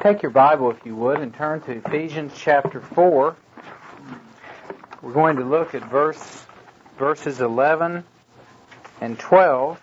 Take your Bible, if you would, and turn to Ephesians chapter 4. We're going to look at verses 11 and 12.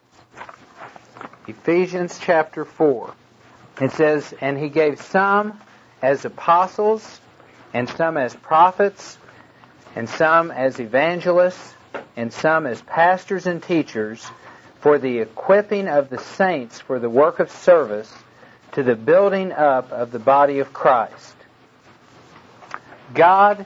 Ephesians chapter 4. It says, "And he gave some as apostles, and some as prophets, and some as evangelists, and some as pastors and teachers, for the equipping of the saints for the work of service, to the building up of the body of Christ." God's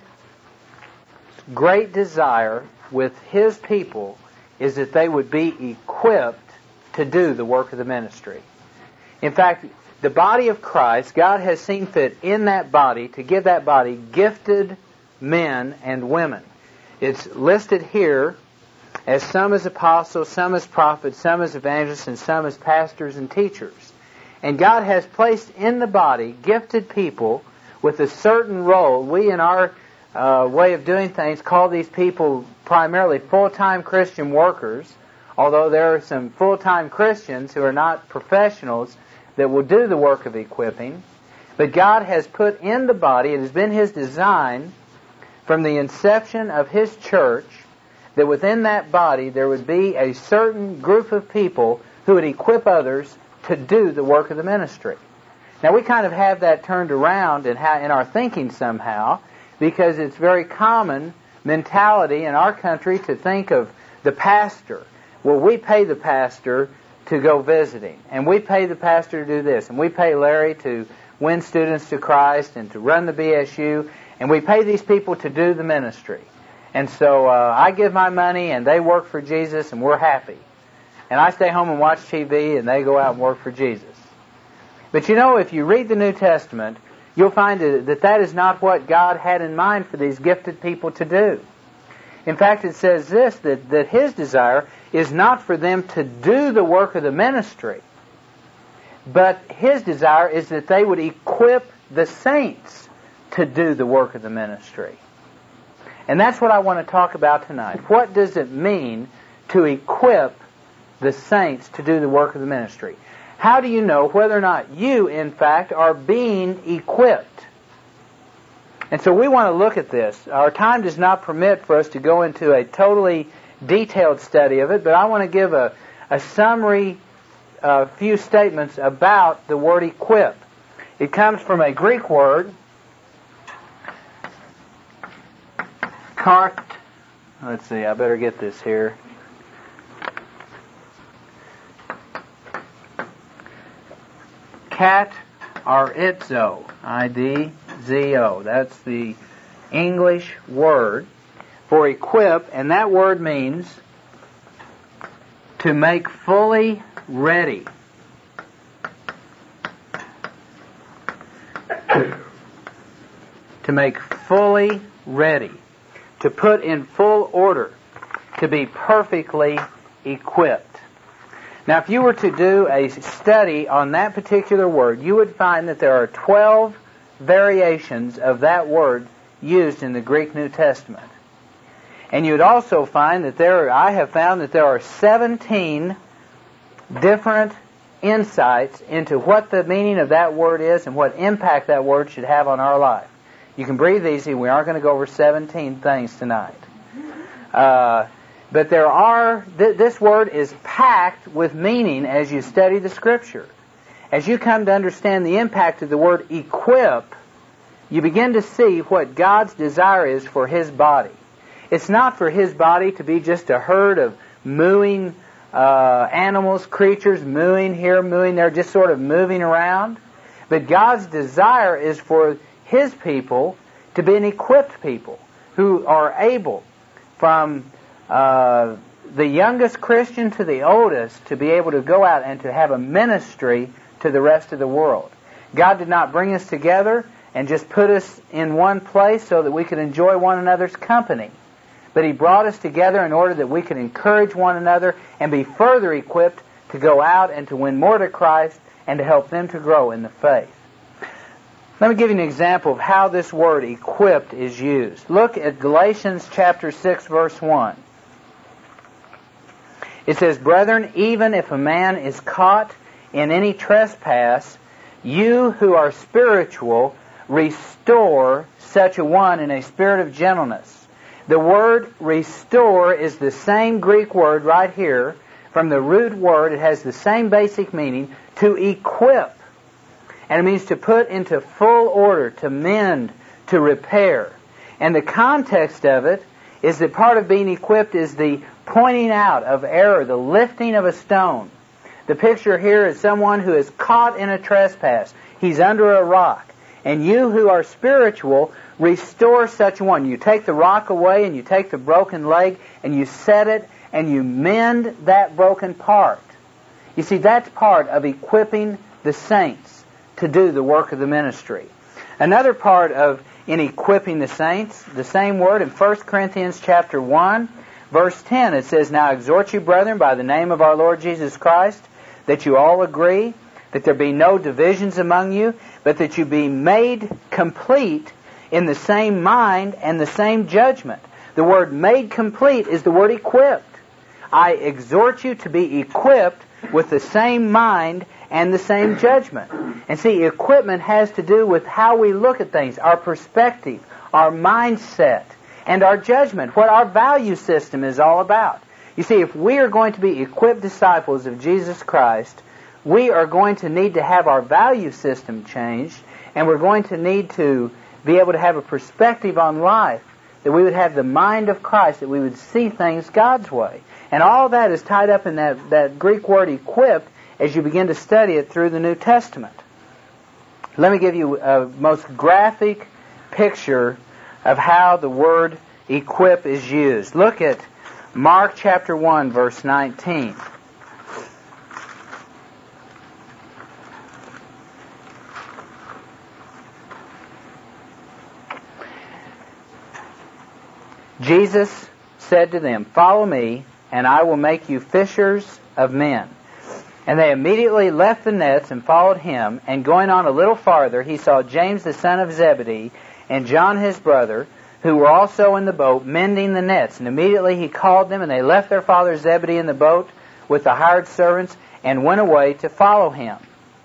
great desire with His people is that they would be equipped to do the work of the ministry. In fact, the body of Christ, God has seen fit in that body to give that body gifted men and women. It's listed here as some as apostles, some as prophets, some as evangelists, and some as pastors and teachers. And God has placed in the body gifted people with a certain role. We, in our way of doing things, call these people primarily full-time Christian workers, although there are some full-time Christians who are not professionals that will do the work of equipping. But God has put in the body, it has been His design from the inception of His church, that within that body there would be a certain group of people who would equip others to do the work of the ministry. Now, we kind of have that turned around in our thinking somehow, because it's very common mentality in our country to think of the pastor. Well, we pay the pastor to go visiting, and we pay the pastor to do this, and we pay Larry to win students to Christ and to run the BSU, and we pay these people to do the ministry. And so I give my money, and they work for Jesus, and we're happy. And I stay home and watch TV, and they go out and work for Jesus. But you know, if you read the New Testament, you'll find that is not what God had in mind for these gifted people to do. In fact, it says this, that His desire is not for them to do the work of the ministry, but His desire is that they would equip the saints to do the work of the ministry. And that's what I want to talk about tonight. What does it mean to equip the saints to do the work of the ministry? How do you know whether or not you, in fact, are being equipped? And so we want to look at this. Our time does not permit for us to go into a totally detailed study of it, but I want to give a summary, few statements about the word equip. It comes from a Greek word, kart. Let's see, I better get this here. Idzo, I-D-Z-O. That's the English word for equip, and that word means to make fully ready. To make fully ready. To put in full order. To be perfectly equipped. Now, if you were to do a study on that particular word, you would find that there are 12 variations of that word used in the Greek New Testament. And you'd also find that I have found that there are 17 different insights into what the meaning of that word is and what impact that word should have on our life. You can breathe easy. We aren't going to go over 17 things tonight. But this word is packed with meaning as you study the Scripture. As you come to understand the impact of the word equip, you begin to see what God's desire is for His body. It's not for His body to be just a herd of mooing animals, creatures, mooing here, mooing there, just sort of moving around. But God's desire is for His people to be an equipped people who are able, from the youngest Christian to the oldest, to be able to go out and to have a ministry to the rest of the world. God did not bring us together and just put us in one place so that we could enjoy one another's company. But He brought us together in order that we could encourage one another and be further equipped to go out and to win more to Christ and to help them to grow in the faith. Let me give you an example of how this word equipped is used. Look at Galatians chapter 6, verse 1. It says, "Brethren, even if a man is caught in any trespass, You who are spiritual, restore such a one in a spirit of gentleness. The word restore is the same Greek word right here. From the root word, it has the same basic meaning, to equip. And it means to put into full order, to mend, to repair. And the context of it is that part of being equipped is the pointing out of error, the lifting of a stone. The picture here is someone who is caught in a trespass. He's under a rock. And you who are spiritual, restore such a one. You take the rock away and you take the broken leg and you set it and you mend that broken part. You see, that's part of equipping the saints to do the work of the ministry. Another part of in equipping the saints, the same word in 1 Corinthians chapter 1, verse 10, it says, Now I exhort you, brethren, by the name of our Lord Jesus Christ, that you all agree, that there be no divisions among you, but that you be made complete in the same mind and the same judgment. The word made complete is the word equipped. I exhort you to be equipped with the same mind and the same judgment. And see, equipment has to do with how we look at things, our perspective, our mindset, and our judgment, what our value system is all about. You see, if we are going to be equipped disciples of Jesus Christ, we are going to need to have our value system changed, and we're going to need to be able to have a perspective on life, that we would have the mind of Christ, that we would see things God's way. And all that is tied up in that Greek word equipped as you begin to study it through the New Testament. Let me give you a most graphic picture of how the word equip is used. Look at Mark chapter 1, verse 19. Jesus said to them, Follow me, and I will make you fishers of men. And they immediately left the nets and followed him. And going on a little farther, he saw James the son of Zebedee and John his brother, who were also in the boat, mending the nets. And immediately he called them, and they left their father Zebedee in the boat with the hired servants and went away to follow him.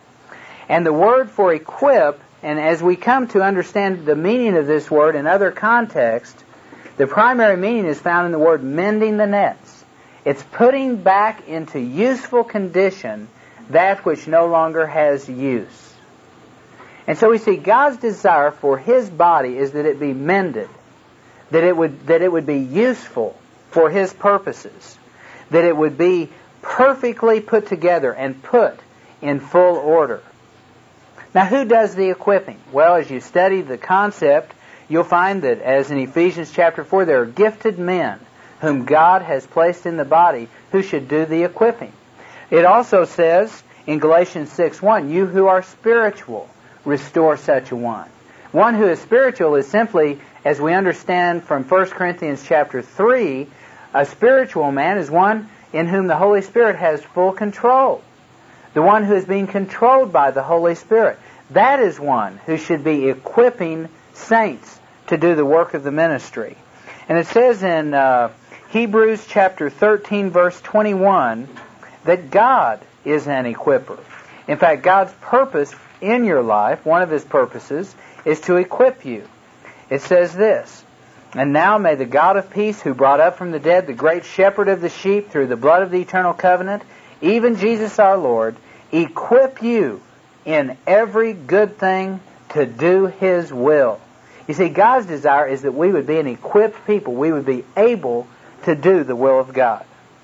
And the word for equip, and as we come to understand the meaning of this word in other contexts, the primary meaning is found in the word mending the nets. It's putting back into useful condition that which no longer has use. And so we see God's desire for His body is that it be mended, that it would be useful for His purposes, that it would be perfectly put together and put in full order. Now, who does the equipping? Well, as you study the concept, you'll find that, as in Ephesians chapter 4, there are gifted men whom God has placed in the body who should do the equipping. It also says in Galatians 6:1, You who are spiritual, restore such a one. One who is spiritual is simply, as we understand from 1 Corinthians chapter 3, a spiritual man is one in whom the Holy Spirit has full control. The one who is being controlled by the Holy Spirit. That is one who should be equipping saints to do the work of the ministry. And it says in Hebrews chapter 13, verse 21, that God is an equipper. In fact, God's purpose in your life, one of His purposes, is to equip you. It says this, And now may the God of peace, who brought up from the dead the great shepherd of the sheep through the blood of the eternal covenant, even Jesus our Lord, equip you in every good thing to do His will. You see, God's desire is that we would be an equipped people. We would be able to do the will of God.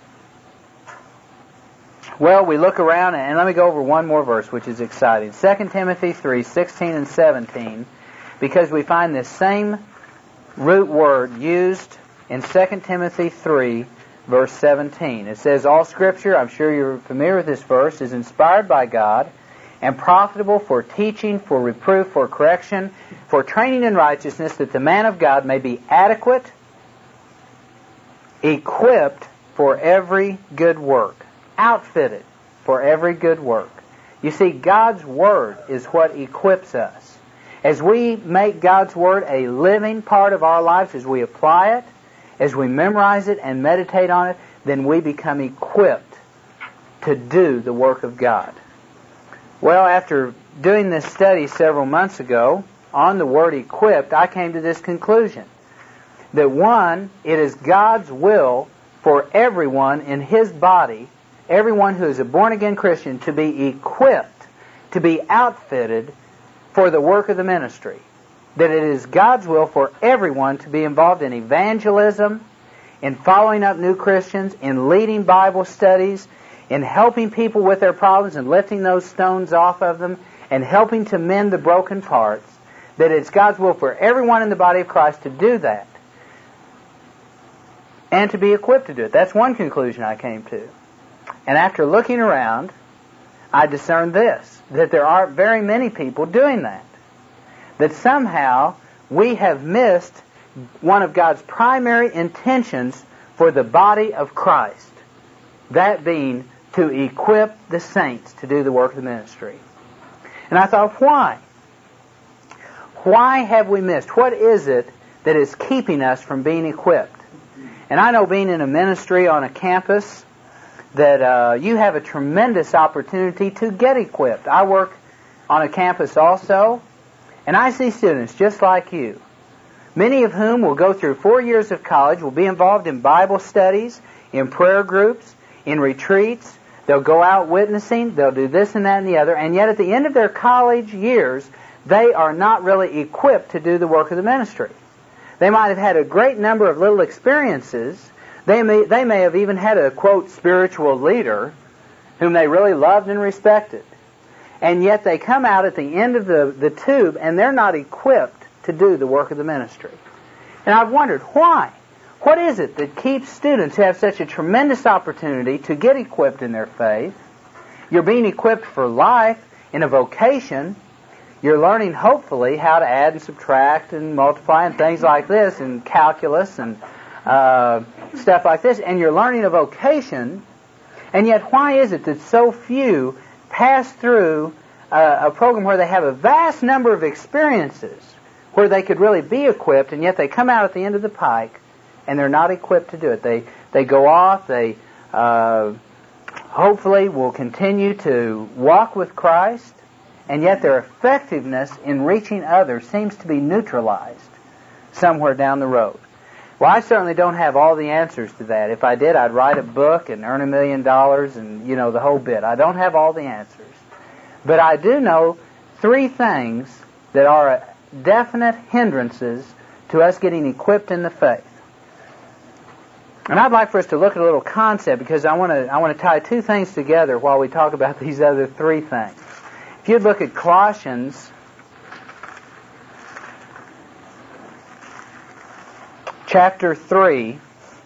Well, we look around, and let me go over one more verse, which is exciting. 2 Timothy 3:16 and 17, because we find this same root word used in 2 Timothy 3, verse 17. It says, All Scripture, I'm sure you're familiar with this verse, is inspired by God and profitable for teaching, for reproof, for correction, for training in righteousness, that the man of God may be adequate, equipped for every good work, outfitted for every good work. You see, God's Word is what equips us. As we make God's Word a living part of our lives, as we apply it, as we memorize it and meditate on it, then we become equipped to do the work of God. Well, after doing this study several months ago on the word equipped, I came to this conclusion. That one, it is God's will for everyone in His body, everyone who is a born-again Christian, to be equipped, to be outfitted for the work of the ministry. That it is God's will for everyone to be involved in evangelism, in following up new Christians, in leading Bible studies, in helping people with their problems and lifting those stones off of them, and helping to mend the broken parts. That it's God's will for everyone in the body of Christ to do that, and to be equipped to do it. That's one conclusion I came to. And after looking around, I discerned this, that there aren't very many people doing that. That somehow we have missed one of God's primary intentions for the body of Christ. That being to equip the saints to do the work of the ministry. And I thought, why? Why have we missed? What is it that is keeping us from being equipped? And I know, being in a ministry on a campus, that you have a tremendous opportunity to get equipped. I work on a campus also, and I see students just like you, many of whom will go through 4 years of college, will be involved in Bible studies, in prayer groups, in retreats. They'll go out witnessing, they'll do this and that and the other, and yet at the end of their college years, they are not really equipped to do the work of the ministry. They might have had a great number of little experiences. They may have even had a, quote, spiritual leader whom they really loved and respected. And yet they come out at the end of the tube and they're not equipped to do the work of the ministry. And I've wondered, why? What is it that keeps students who have such a tremendous opportunity to get equipped in their faith? You're being equipped for life in a vocation. You're learning, hopefully, how to add and subtract and multiply and things like this, and calculus and stuff like this. And you're learning a vocation. And yet, why is it that so few pass through a program where they have a vast number of experiences where they could really be equipped, and yet they come out at the end of the pike and they're not equipped to do it? They go off, they hopefully will continue to walk with Christ, and yet their effectiveness in reaching others seems to be neutralized somewhere down the road. Well, I certainly don't have all the answers to that. If I did, I'd write a book and earn $1 million and, the whole bit. I don't have all the answers. But I do know 3 things that are definite hindrances to us getting equipped in the faith. And I'd like for us to look at a little concept, because I want to tie 2 things together while we talk about these other 3 things. If you'd look at Colossians chapter 3,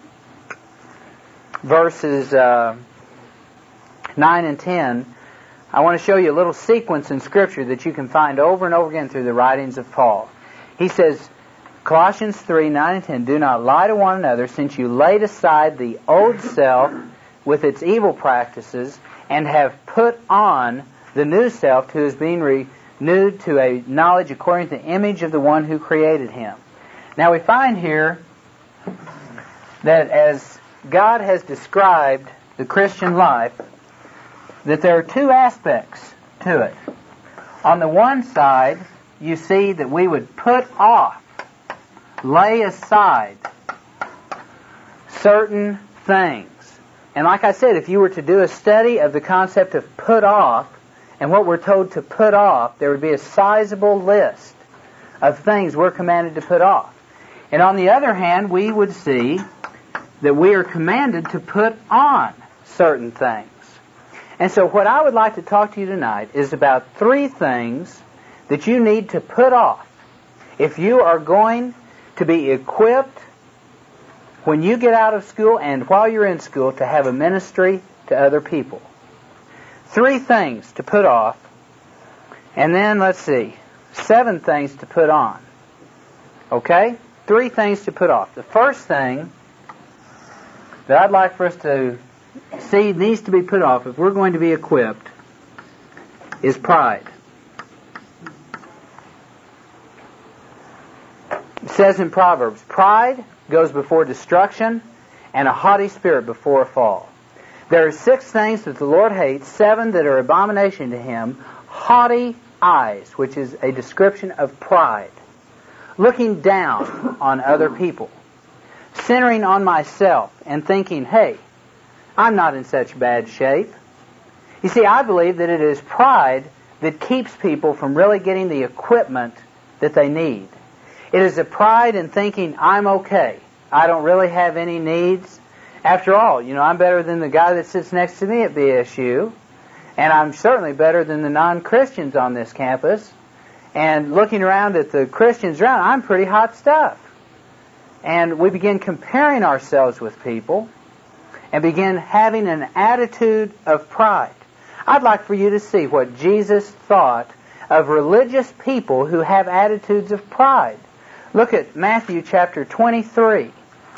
verses 9 and 10, I want to show you a little sequence in Scripture that you can find over and over again through the writings of Paul. He says, Colossians 3, 9 and 10, "Do not lie to one another, since you laid aside the old self with its evil practices, and have put on the new self, who is being renewed to a knowledge according to the image of the one who created him." Now we find here that as God has described the Christian life, that there are 2 aspects to it. On the one side, you see that we would put off, lay aside certain things. And like I said, if you were to do a study of the concept of put off, and what we're told to put off, there would be a sizable list of things we're commanded to put off. And on the other hand, we would see that we are commanded to put on certain things. And so what I would like to talk to you tonight is about 3 things that you need to put off if you are going to be equipped when you get out of school and while you're in school to have a ministry to other people. 3 things to put off, and then, 7 things to put on. Okay? 3 things to put off. The first thing that I'd like for us to see needs to be put off if we're going to be equipped is pride. It says in Proverbs, "Pride goes before destruction, and a haughty spirit before a fall." There are 6 things that the Lord hates, 7 that are abomination to Him: haughty eyes, which is a description of pride. Looking down on other people. Centering on myself and thinking, hey, I'm not in such bad shape. You see, I believe that it is pride that keeps people from really getting the equipment that they need. It is a pride in thinking, I'm okay. I don't really have any needs. After all, I'm better than the guy that sits next to me at BSU, and I'm certainly better than the non-Christians on this campus. And looking around at the Christians around, I'm pretty hot stuff. And we begin comparing ourselves with people and begin having an attitude of pride. I'd like for you to see what Jesus thought of religious people who have attitudes of pride. Look at Matthew chapter 23.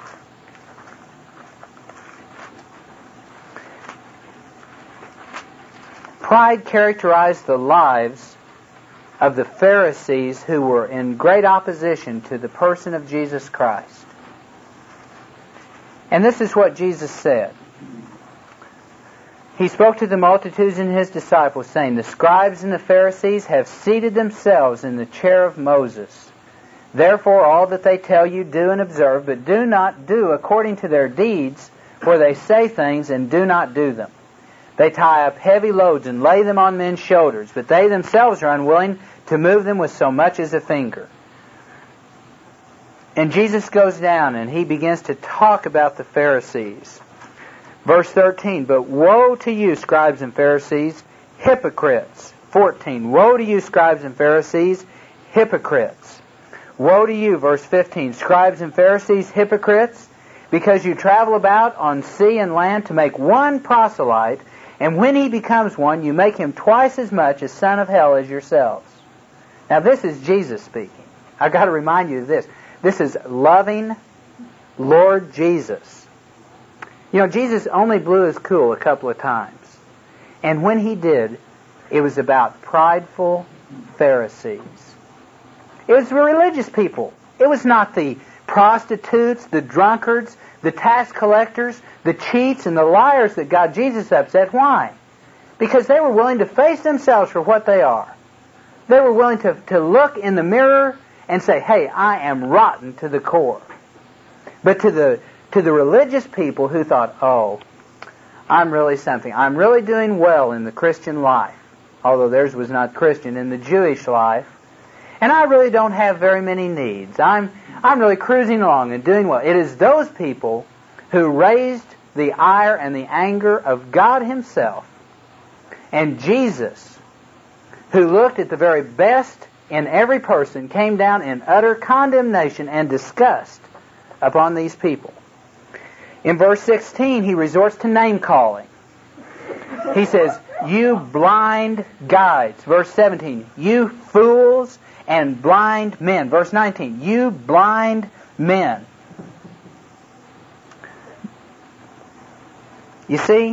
Pride characterized the lives of the Pharisees who were in great opposition to the person of Jesus Christ. And this is what Jesus said. He spoke to the multitudes and his disciples, saying, the scribes and the Pharisees have seated themselves in the chair of Moses. Therefore all that they tell you do and observe, but do not do according to their deeds, for they say things and do not do them. They tie up heavy loads and lay them on men's shoulders, but they themselves are unwilling to move them with so much as a finger. And Jesus goes down and he begins to talk about the Pharisees. Verse 13, but woe to you, scribes and Pharisees, hypocrites. 14, woe to you, scribes and Pharisees, hypocrites. Woe to you, verse 15, scribes and Pharisees, hypocrites, because you travel about on sea and land to make one proselyte, and when he becomes one, you make him twice as much a son of hell as yourselves. Now this is Jesus speaking. I've got to remind you of this. This is loving Lord Jesus. Jesus only blew his cool a couple of times. And when he did, it was about prideful Pharisees. It was the religious people. It was not the prostitutes, the drunkards, the tax collectors, the cheats, and the liars that got Jesus upset. Why? Because they were willing to face themselves for what they are. They were willing to look in the mirror and say, hey, I am rotten to the core. But to the religious people who thought, oh, I'm really something. I'm really doing well in the Christian life, although theirs was not Christian, in the Jewish life. And I really don't have very many needs. I'm really cruising along and doing well. It is those people who raised the ire and the anger of God himself and Jesus, who looked at the very best in every person, came down in utter condemnation and disgust upon these people. In verse 16, he resorts to name-calling. He says, you blind guides. Verse 17, you fools and blind men. Verse 19, you blind men. You see,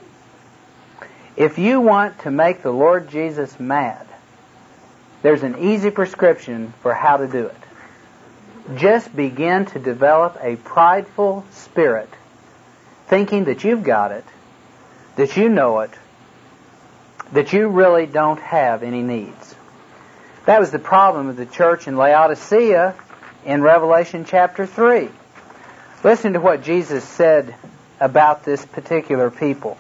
if you want to make the Lord Jesus mad, there's an easy prescription for how to do it. Just begin to develop a prideful spirit, thinking that you've got it, that you know it, that you really don't have any needs. That was the problem of the church in Laodicea in Revelation chapter 3. Listen to what Jesus said about this particular people.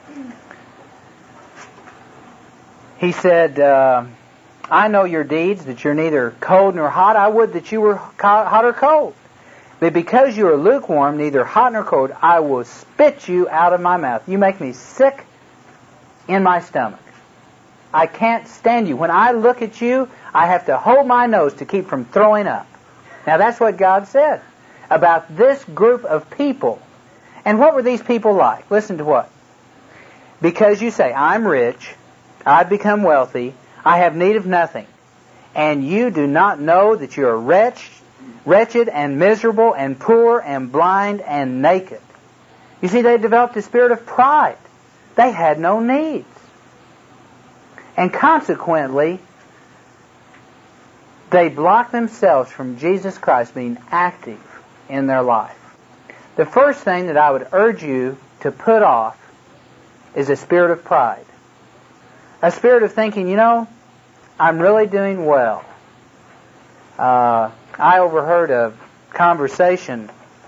He said, I know your deeds, that you're neither cold nor hot. I would that you were hot or cold. But because you are lukewarm, neither hot nor cold, I will spit you out of my mouth. You make me sick in my stomach. I can't stand you. When I look at you, I have to hold my nose to keep from throwing up. Now that's what God said about this group of people. And what were these people like? Listen to what. Because you say, I'm rich, I've become wealthy, I have need of nothing, and you do not know that you are wretched and miserable and poor and blind and naked. You see, they developed a spirit of pride. They had no needs. And consequently, they blocked themselves from Jesus Christ being active in their life. The first thing that I would urge you to put off is a spirit of pride. A spirit of thinking, I'm really doing well. I overheard a conversation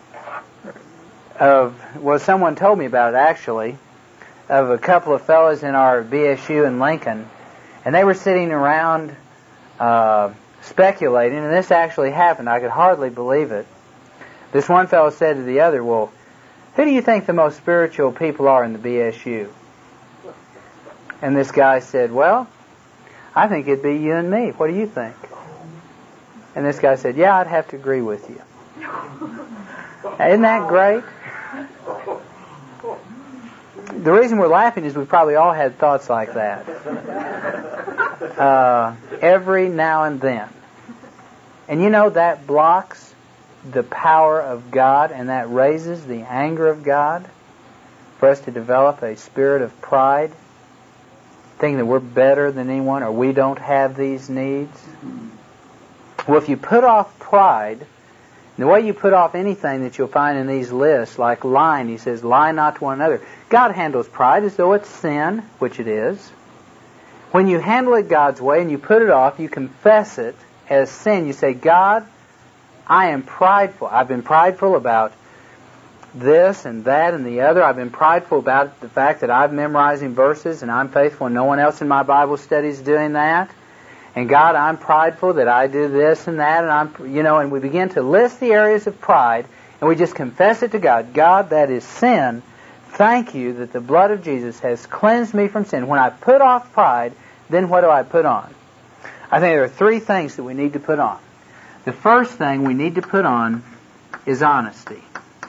someone told me about it actually, of a couple of fellows in our BSU in Lincoln, and they were sitting around speculating, and this actually happened. I could hardly believe it. This one fellow said to the other, well, who do you think the most spiritual people are in the BSU? And this guy said, well, I think it'd be you and me. What do you think? And this guy said, yeah, I'd have to agree with you. Isn't that great? The reason we're laughing is we probably all had thoughts like that. Every now and then. And you know, that blocks the power of God, and that raises the anger of God for us to develop a spirit of pride, thinking that we're better than anyone or we don't have these needs. Well, if you put off pride, the way you put off anything that you'll find in these lists, like lying, he says, lie not to one another. God handles pride as though it's sin, which it is. When you handle it God's way and you put it off, you confess it as sin. You say, God, I am prideful. I've been prideful about this and that and the other. I've been prideful about the fact that I'm memorizing verses and I'm faithful and no one else in my Bible study is doing that. And God, I'm prideful that I do this and that, and we begin to list the areas of pride, and we just confess it to God. God, that is sin. Thank you that the blood of Jesus has cleansed me from sin. When I put off pride, then what do I put on? I think there are three things that we need to put on. The first thing we need to put on is honesty.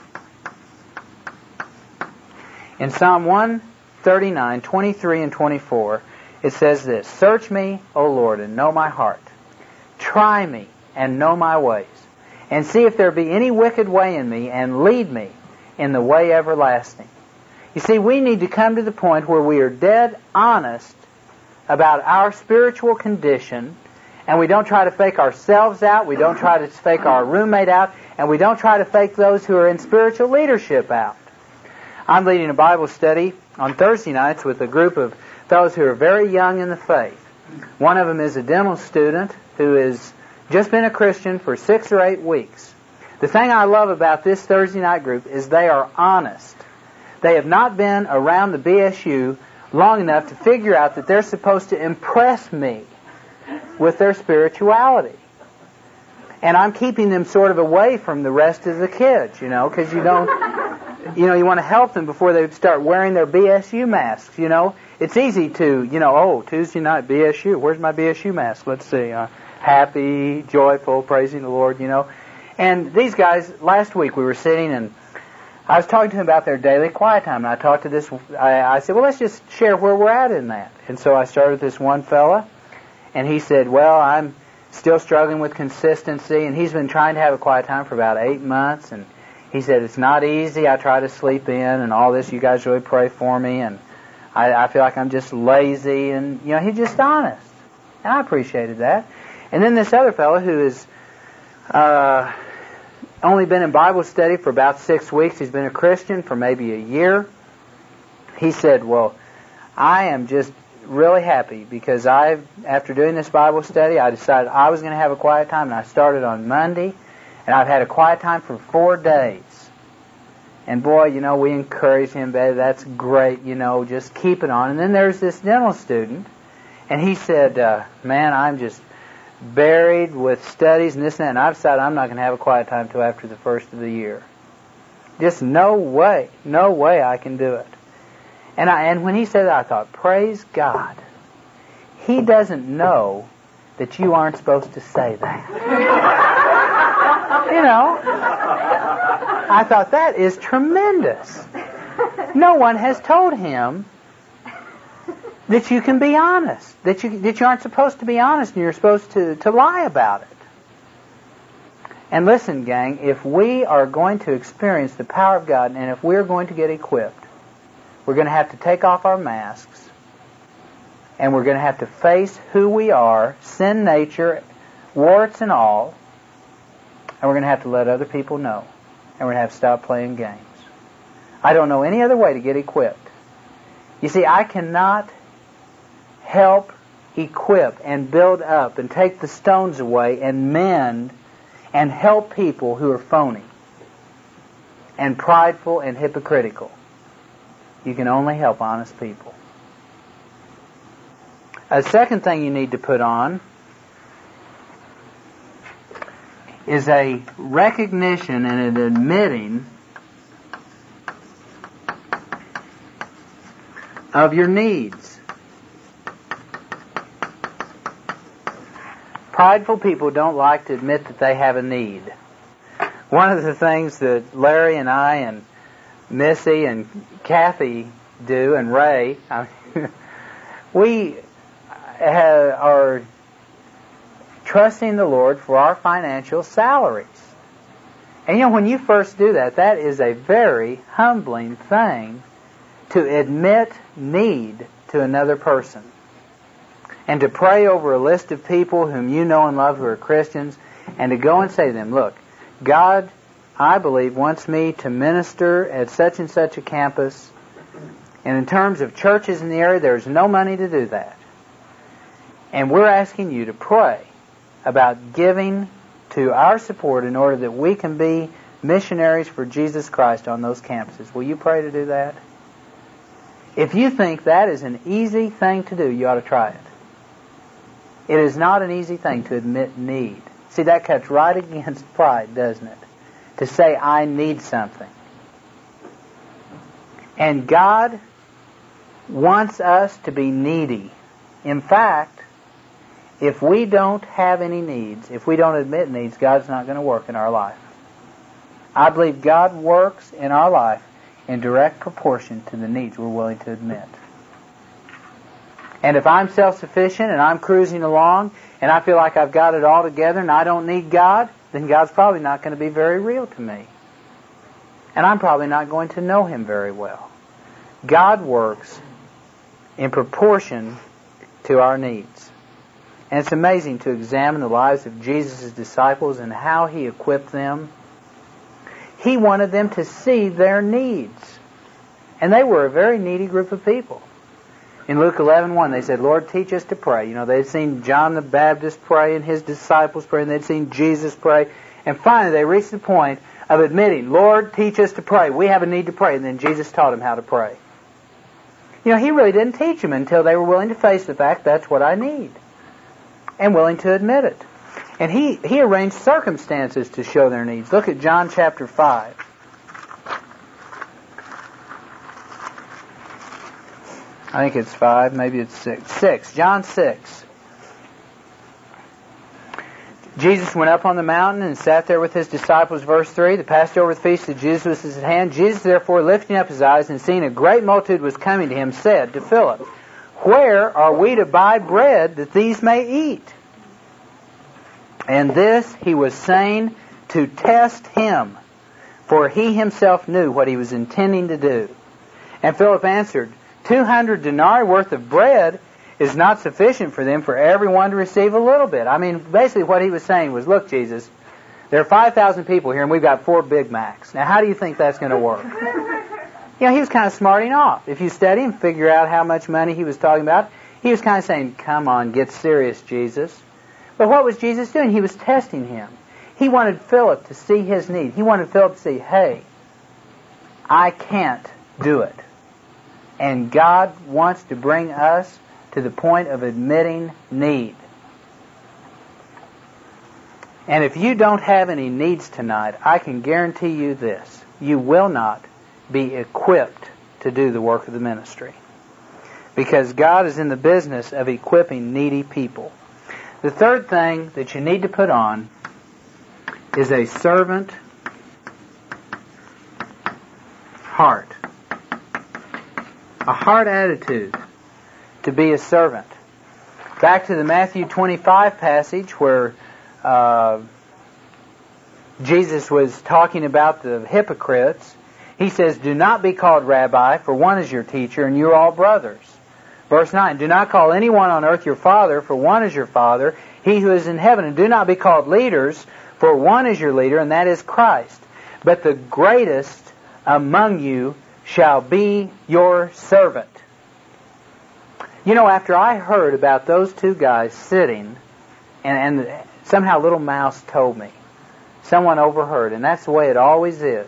In Psalm 139, 23 and 24, it says this, search me, O Lord, and know my heart. Try me and know my ways. And see if there be any wicked way in me, and lead me in the way everlasting. You see, we need to come to the point where we are dead honest about our spiritual condition, and we don't try to fake ourselves out, we don't try to fake our roommate out, and we don't try to fake those who are in spiritual leadership out. I'm leading a Bible study on Thursday nights with a group of fellows who are very young in the faith. One of them is a dental student who has just been a Christian for 6 or 8 weeks. The thing I love about this Thursday night group is they are honest. They have not been around the BSU long enough to figure out that they're supposed to impress me with their spirituality. And I'm keeping them sort of away from the rest of the kids, because you want to help them before they start wearing their BSU masks, It's easy to, Tuesday night BSU, where's my BSU mask? Let's see, happy, joyful, praising the Lord, And these guys, last week we were sitting and I was talking to them about their daily quiet time, and I talked to this, I said, well, let's just share where we're at in that. And so I started with this one fella, and he said, well, I'm still struggling with consistency, and he's been trying to have a quiet time for about 8 months, and he said, it's not easy, I try to sleep in, and all this, you guys really pray for me, and I feel like I'm just lazy, and, he's just honest. And I appreciated that. And then this other fellow who has only been in Bible study for about 6 weeks, he's been a Christian for maybe a year, he said, well, I am just really happy because after doing this Bible study, I decided I was going to have a quiet time, and I started on Monday, and I've had a quiet time for 4 days. And boy, we encourage him, baby, that's great, just keep it on. And then there's this dental student, and he said, man, I'm just buried with studies and this and that, and I've decided I'm not going to have a quiet time until after the first of the year. Just no way I can do it. And when he said that, I thought, praise God. He doesn't know that you aren't supposed to say that. I thought, that is tremendous. No one has told him that you can be honest, that you aren't supposed to be honest and you're supposed to lie about it. And listen, gang, if we are going to experience the power of God and if we're going to get equipped, we're going to have to take off our masks and we're going to have to face who we are, sin nature, warts and all, and we're going to have to let other people know. And we're going to have to stop playing games. I don't know any other way to get equipped. You see, I cannot help equip and build up and take the stones away and mend and help people who are phony and prideful and hypocritical. You can only help honest people. A second thing you need to put on is a recognition and an admitting of your needs. Prideful people don't like to admit that they have a need. One of the things that Larry and I and Missy and Kathy do, and Ray, we are trusting the Lord for our financial salaries. And when you first do that, that is a very humbling thing to admit need to another person. And to pray over a list of people whom you know and love who are Christians, and to go and say to them, look, God, I believe, wants me to minister at such and such a campus, and in terms of churches in the area, there's no money to do that. And we're asking you to pray about giving to our support in order that we can be missionaries for Jesus Christ on those campuses. Will you pray to do that? If you think that is an easy thing to do, you ought to try it. It is not an easy thing to admit need. See, that cuts right against pride, doesn't it? To say, I need something. And God wants us to be needy. In fact, if we don't have any needs, if we don't admit needs, God's not going to work in our life. I believe God works in our life in direct proportion to the needs we're willing to admit. And if I'm self-sufficient and I'm cruising along and I feel like I've got it all together and I don't need God, then God's probably not going to be very real to me. And I'm probably not going to know Him very well. God works in proportion to our needs. And it's amazing to examine the lives of Jesus' disciples and how He equipped them. He wanted them to see their needs. And they were a very needy group of people. In Luke 11:1, they said, Lord, teach us to pray. They'd seen John the Baptist pray and his disciples pray, and they'd seen Jesus pray. And finally, they reached the point of admitting, Lord, teach us to pray. We have a need to pray. And then Jesus taught them how to pray. He really didn't teach them until they were willing to face the fact, that's what I need. And willing to admit it. And he arranged circumstances to show their needs. Look at John chapter 5. I think it's 5, maybe it's 6. 6, John 6. Jesus went up on the mountain and sat there with His disciples, verse 3. The Passover feast of Jesus was at hand. Jesus, therefore, lifting up His eyes and seeing a great multitude was coming to Him, said to Philip, Where are we to buy bread that these may eat? And this He was saying to test Him, for He Himself knew what He was intending to do. And Philip answered, 200 denarii worth of bread is not sufficient for them for everyone to receive a little bit. Basically what he was saying was, look, Jesus, there are 5,000 people here and we've got 4 Big Macs. Now, how do you think that's going to work? He was kind of smarting off. If you study and figure out how much money he was talking about, he was kind of saying, come on, get serious, Jesus. But what was Jesus doing? He was testing him. He wanted Philip to see his need. He wanted Philip to see, hey, I can't do it. And God wants to bring us to the point of admitting need. And if you don't have any needs tonight, I can guarantee you this. You will not be equipped to do the work of the ministry. Because God is in the business of equipping needy people. The third thing that you need to put on is a servant heart. A heart attitude to be a servant. Back to the Matthew 25 passage where Jesus was talking about the hypocrites. He says, do not be called rabbi, for one is your teacher, and you're all brothers. Verse 9, do not call anyone on earth your father, for one is your Father, He who is in heaven. And do not be called leaders, for one is your leader, and that is Christ. But the greatest among you shall be your servant. You know, after I heard about those two guys sitting, and somehow Little Mouse told me, someone overheard, and that's the way it always is.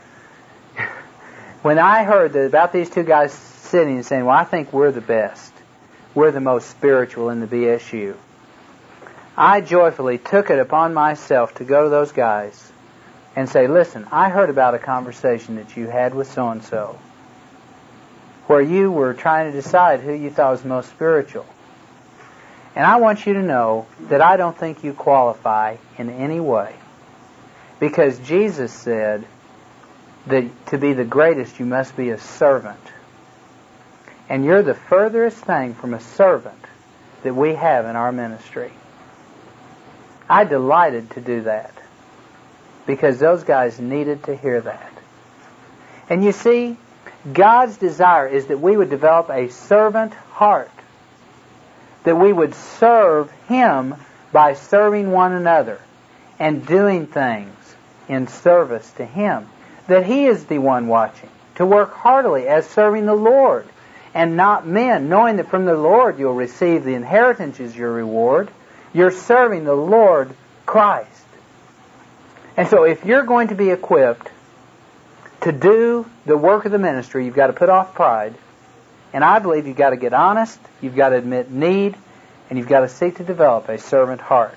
When I heard about these two guys sitting and saying, well, I think we're the best, we're the most spiritual in the BSU, I joyfully took it upon myself to go to those guys and say, listen, I heard about a conversation that you had with so-and-so where you were trying to decide who you thought was most spiritual. And I want you to know that I don't think you qualify in any way, because Jesus said that to be the greatest you must be a servant. And you're the furthest thing from a servant that we have in our ministry. I delighted to do that because those guys needed to hear that. And you see, God's desire is that we would develop a servant heart, that we would serve Him by serving one another and doing things in service to Him, that He is the one watching, to work heartily as serving the Lord and not men, knowing that from the Lord you'll receive the inheritance as your reward. You're serving the Lord Christ. And so if you're going to be equipped to do the work of the ministry, you've got to put off pride. And I believe you've got to get honest, you've got to admit need, and you've got to seek to develop a servant heart.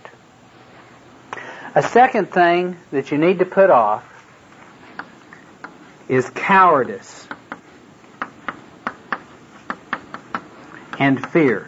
A second thing that you need to put off is cowardice and fear.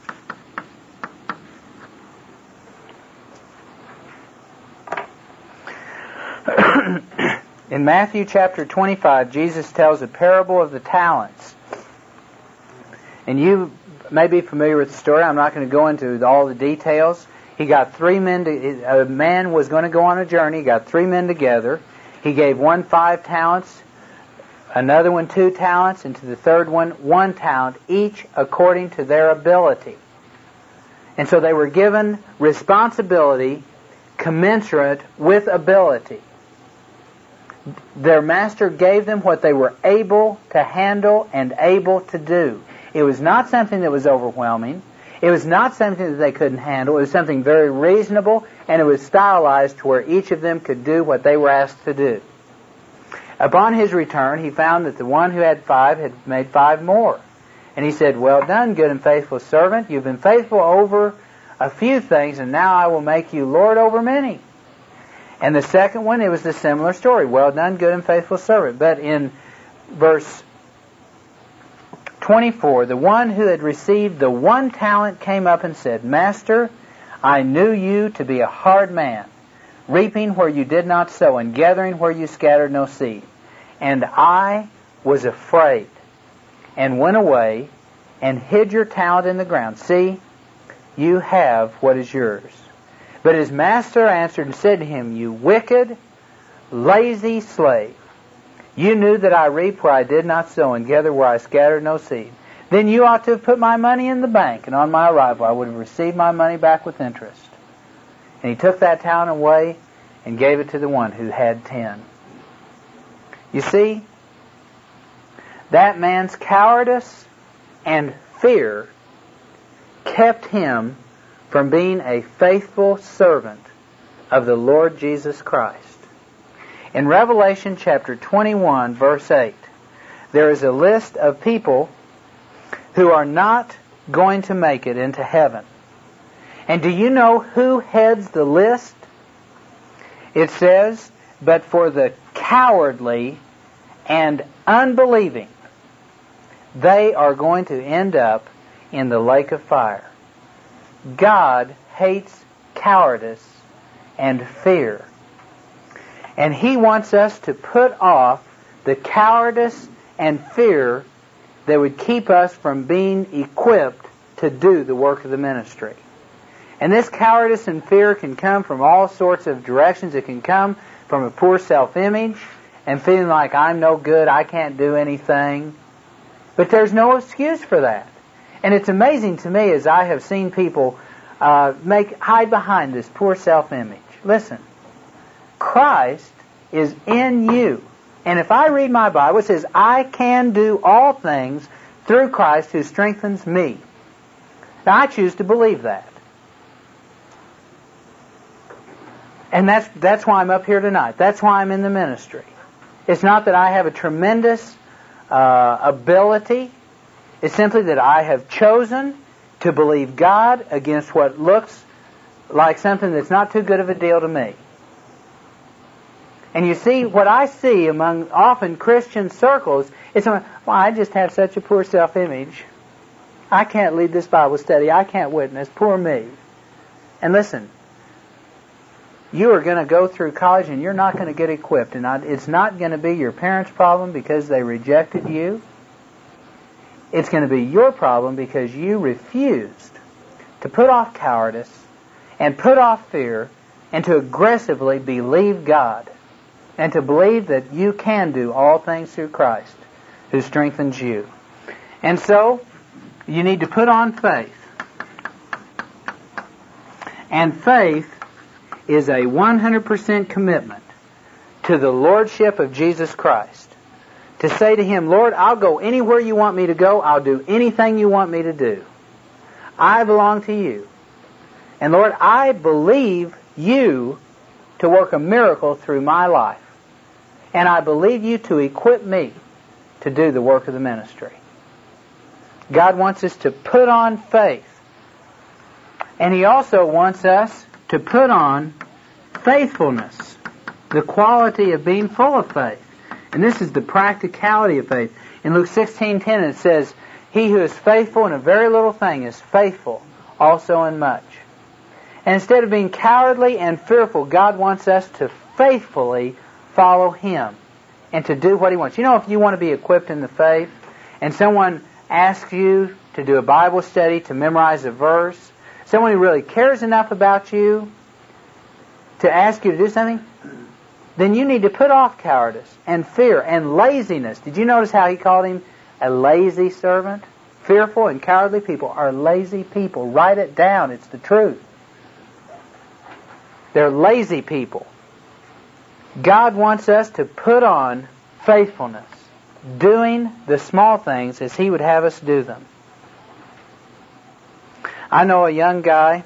In Matthew chapter 25, Jesus tells a parable of the talents. And you may be familiar with the story. I'm not going to go into all the details. He got 3 men. A man was going to go on a journey. He got 3 men together. He gave one 5 talents, another one 2 talents, and to the third one 1 talent, each according to their ability. And so they were given responsibility commensurate with ability. Their master gave them what they were able to handle and able to do. It was not something that was overwhelming. It was not something that they couldn't handle. It was something very reasonable, and it was stylized to where each of them could do what they were asked to do. Upon his return, he found that the one who had 5 had made 5 more. And he said, well done, good and faithful servant. You've been faithful over a few things, and now I will make you Lord over many. And the second one, it was a similar story. Well done, good and faithful servant. But in verse 24, the one who had received the 1 talent came up and said, Master, I knew you to be a hard man, reaping where you did not sow, and gathering where you scattered no seed. And I was afraid, and went away, and hid your talent in the ground. See, you have what is yours. But his master answered and said to him, You wicked, lazy slave, you knew that I reap where I did not sow, and gather where I scattered no seed. Then you ought to have put my money in the bank, and on my arrival I would have received my money back with interest. And he took that talent away and gave it to the one who had 10. You see, that man's cowardice and fear kept him from being a faithful servant of the Lord Jesus Christ. In Revelation chapter 21, verse 8, there is a list of people who are not going to make it into heaven. And do you know who heads the list? It says, but for the cowardly and unbelieving, they are going to end up in the lake of fire. God hates cowardice and fear. And He wants us to put off the cowardice and fear that would keep us from being equipped to do the work of the ministry. And this cowardice and fear can come from all sorts of directions. It can come from a poor self-image and feeling like I'm no good, I can't do anything. But there's no excuse for that. And it's amazing to me as I have seen people hide behind this poor self-image. Listen, Christ is in you. And if I read my Bible, it says, I can do all things through Christ who strengthens me. Now, I choose to believe that. And that's why I'm up here tonight. That's why I'm in the ministry. It's not that I have a tremendous ability. It's simply that I have chosen to believe God against what looks like something that's not too good of a deal to me. And you see, what I see among often Christian circles is, well, I just have such a poor self-image. I can't lead this Bible study. I can't witness. Poor me. And listen, you are going to go through college and you're not going to get equipped. And it's not going to be your parents' problem because they rejected you. It's going to be your problem because you refused to put off cowardice and put off fear and to aggressively believe God and to believe that you can do all things through Christ who strengthens you. And so, you need to put on faith. And faith is a 100% commitment to the Lordship of Jesus Christ. To say to Him, Lord, I'll go anywhere you want me to go. I'll do anything you want me to do. I belong to you. And Lord, I believe you to work a miracle through my life. And I believe you to equip me to do the work of the ministry. God wants us to put on faith. And He also wants us to put on faithfulness, the quality of being full of faith. And this is the practicality of faith. In Luke 16:10 it says, He who is faithful in a very little thing is faithful also in much. And instead of being cowardly and fearful, God wants us to faithfully follow Him and to do what He wants. You know, if you want to be equipped in the faith and someone asks you to do a Bible study, to memorize a verse, someone who really cares enough about you to ask you to do something, then you need to put off cowardice and fear and laziness. Did you notice how He called him a lazy servant? Fearful and cowardly people are lazy people. Write it down. It's the truth. They're lazy people. God wants us to put on faithfulness, doing the small things as He would have us do them. I know a young guy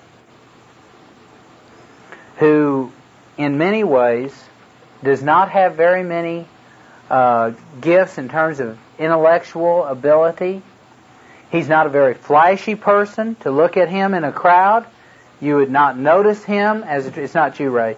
who, in many ways, does not have very many gifts in terms of intellectual ability. He's not a very flashy person. To look at him in a crowd, you would not notice him as... It's not you, Ray.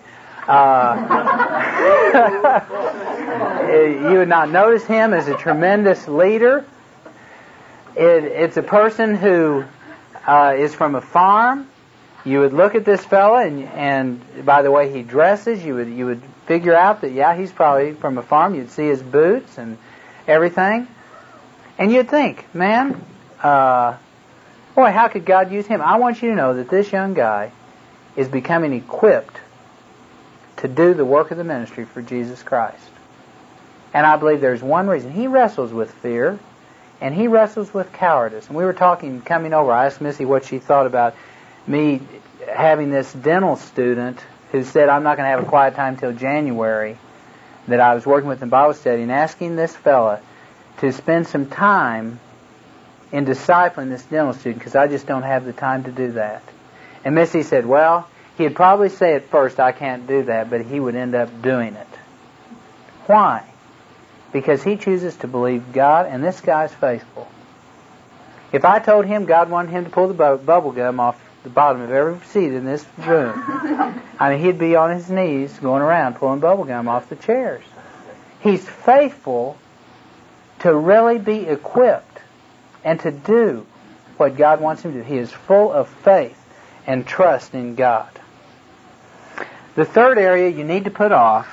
You would not notice him as a tremendous leader. It's a person who is from a farm. You would look at this fella, and by the way he dresses, you would figure out that, yeah, he's probably from a farm. You'd see his boots and everything. And you'd think, man, boy, how could God use him? I want you to know that this young guy is becoming equipped to do the work of the ministry for Jesus Christ. And I believe there's one reason. He wrestles with fear, and he wrestles with cowardice. And we were talking, coming over, I asked Missy what she thought about me having this dental student who said, I'm not going to have a quiet time till January, that I was working with in Bible study, and asking this fella to spend some time in discipling this dental student, because I just don't have the time to do that. And Missy said, well, he'd probably say at first, I can't do that, but he would end up doing it. Why? Because he chooses to believe God, and this guy's faithful. If I told him God wanted him to pull the bubble gum off the bottom of every seat in this room, I mean, he'd be on his knees going around pulling bubble gum off the chairs. He's faithful to really be equipped and to do what God wants him to do. He is full of faith and trust in God. The third area you need to put off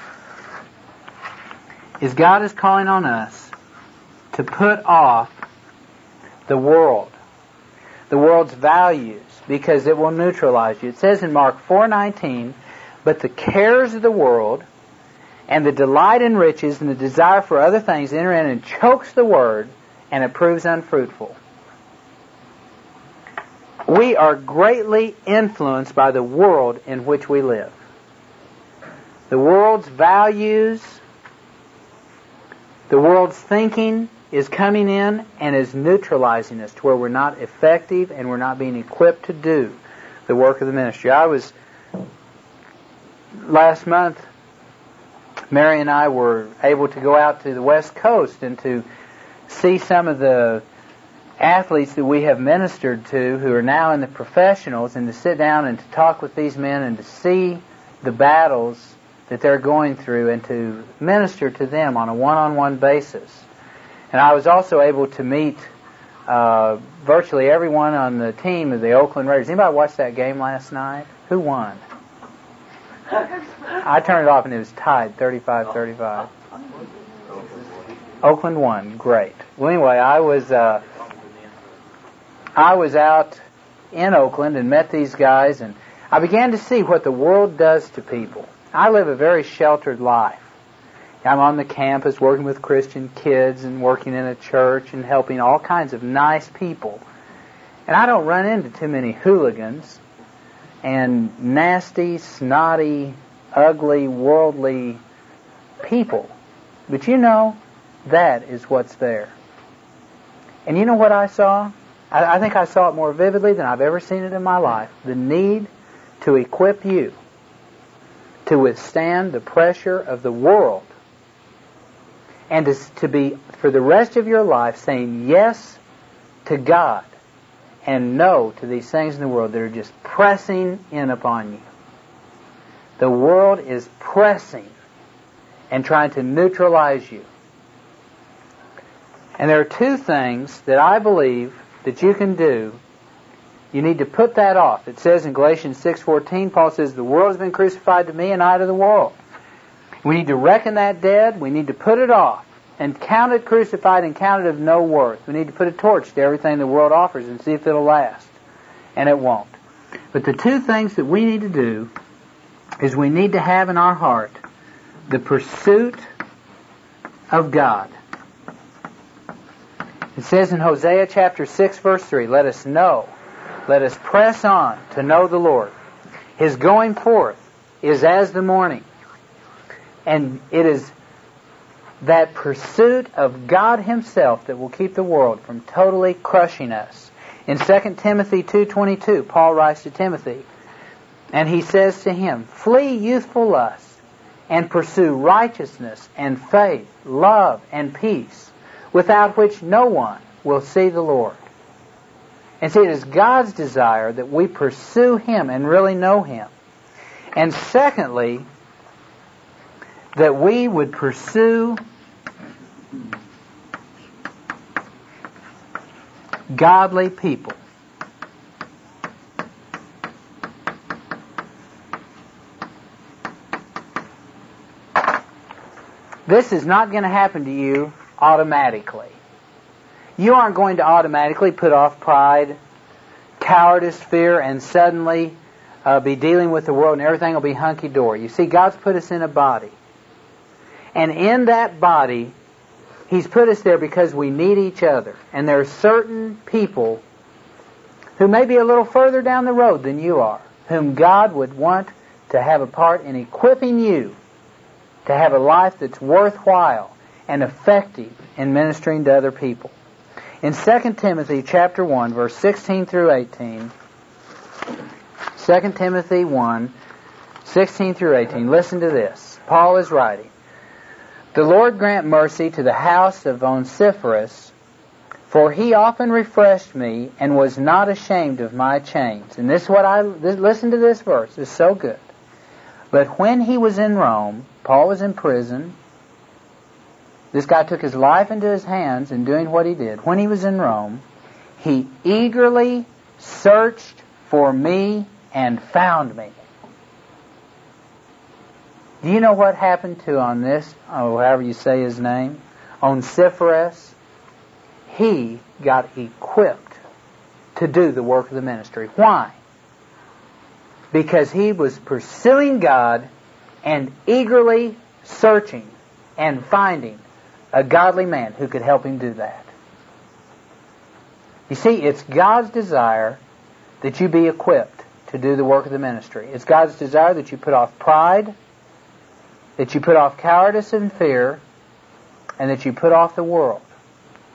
is God is calling on us to put off the world, the world's values, because it will neutralize you. It says in Mark 4:19, but the cares of the world and the delight in riches and the desire for other things enter in and chokes the word, and it proves unfruitful. We are greatly influenced by the world in which we live. The world's values, the world's thinking, is coming in and is neutralizing us to where we're not effective and we're not being equipped to do the work of the ministry. Last month, Mary and I were able to go out to the West Coast and to see some of the athletes that we have ministered to who are now in the professionals, and to sit down and to talk with these men and to see the battles that they're going through and to minister to them on a one-on-one basis. And I was also able to meet virtually everyone on the team of the Oakland Raiders. Anybody watch that game last night? Who won? I turned it off and it was tied, 35-35. Oakland won. Great. Well, anyway, I was out in Oakland and met these guys, and I began to see what the world does to people. I live a very sheltered life. I'm on the campus working with Christian kids and working in a church and helping all kinds of nice people. And I don't run into too many hooligans and nasty, snotty, ugly, worldly people. But you know, that is what's there. And you know what I saw? I think I saw it more vividly than I've ever seen it in my life. The need to equip you to withstand the pressure of the world and to be, for the rest of your life, saying yes to God and no to these things in the world that are just pressing in upon you. The world is pressing and trying to neutralize you. And there are two things that I believe that you can do. You need to put that off. It says in Galatians 6:14, Paul says, the world has been crucified to me and I to the world. We need to reckon that dead. We need to put it off and count it crucified and count it of no worth. We need to put a torch to everything the world offers and see if it'll last. And it won't. But the two things that we need to do is we need to have in our heart the pursuit of God. It says in Hosea chapter 6 verse 3, let us press on to know the Lord. His going forth is as the morning. And it is that pursuit of God Himself that will keep the world from totally crushing us. In 2 Timothy 2:22, Paul writes to Timothy, and he says to him, flee youthful lusts and pursue righteousness and faith, love and peace, without which no one will see the Lord. And see, it is God's desire that we pursue Him and really know Him. And secondly, that we would pursue godly people. This is not going to happen to you automatically. You aren't going to automatically put off pride, cowardice, fear, and suddenly be dealing with the world and everything will be hunky-dory. You see, God's put us in a body. And in that body, He's put us there because we need each other. And there are certain people who may be a little further down the road than you are, whom God would want to have a part in equipping you to have a life that's worthwhile and effective in ministering to other people. In 2 Timothy chapter 1, verse 16 through 18, 2 Timothy 1, 16 through 18, listen to this. Paul is writing, the Lord grant mercy to the house of Onesiphorus, for he often refreshed me and was not ashamed of my chains. And listen to this verse, it's so good. But when he was in Rome, Paul was in prison. This guy took his life into his hands in doing what he did. When he was in Rome, he eagerly searched for me and found me. Do you know what happened to however you say his name? Onesiphorus? He got equipped to do the work of the ministry. Why? Because he was pursuing God and eagerly searching and finding a godly man who could help him do that. You see, it's God's desire that you be equipped to do the work of the ministry. It's God's desire that you put off pride, that you put off cowardice and fear, and that you put off the world.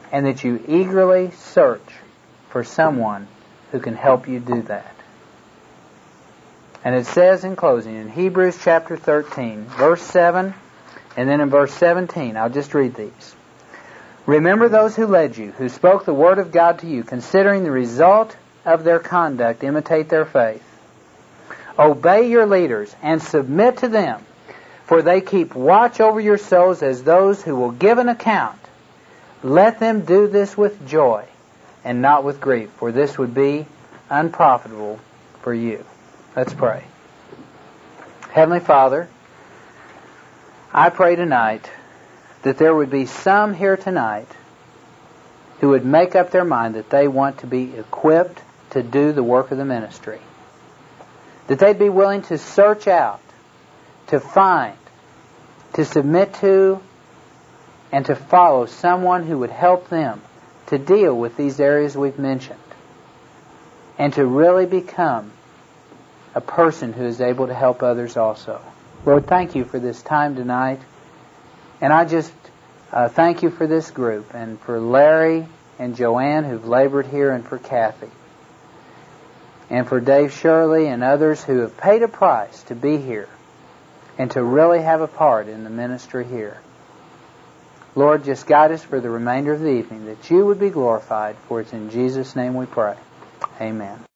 and that you eagerly search for someone who can help you do that. And it says in closing, in Hebrews chapter 13, verse 7, and then in verse 17, I'll just read these. Remember those who led you, who spoke the word of God to you, considering the result of their conduct, imitate their faith. Obey your leaders and submit to them, for they keep watch over your souls as those who will give an account. Let them do this with joy and not with grief, for this would be unprofitable for you. Let's pray. Heavenly Father, I pray tonight that there would be some here tonight who would make up their mind that they want to be equipped to do the work of the ministry. That they'd be willing to search out, to find, to submit to, and to follow someone who would help them to deal with these areas we've mentioned, and to really become a person who is able to help others also. Lord, thank you for this time tonight. And I just thank you for this group, and for Larry and Joanne who've labored here, and for Kathy, and for Dave Shirley and others who have paid a price to be here and to really have a part in the ministry here. Lord, just guide us for the remainder of the evening, that you would be glorified, for it's in Jesus' name we pray. Amen.